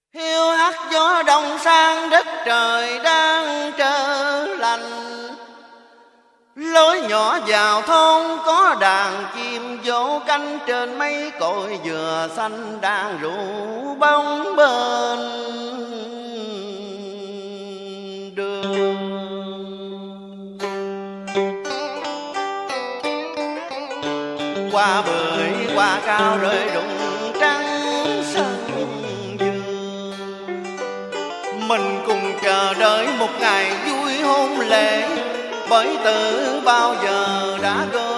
Hiu hắt gió đông sang đất trời đang trơ lạnh. Lối nhỏ vào thôn có đàn chim vỗ cánh, trên mấy cội dừa xanh đang ru bóng bên đường. Qua bưởi qua cao rơi rụng trắng sân vườn, mình cùng chờ đợi một ngày vui hôn lễ, bởi từ bao giờ đã có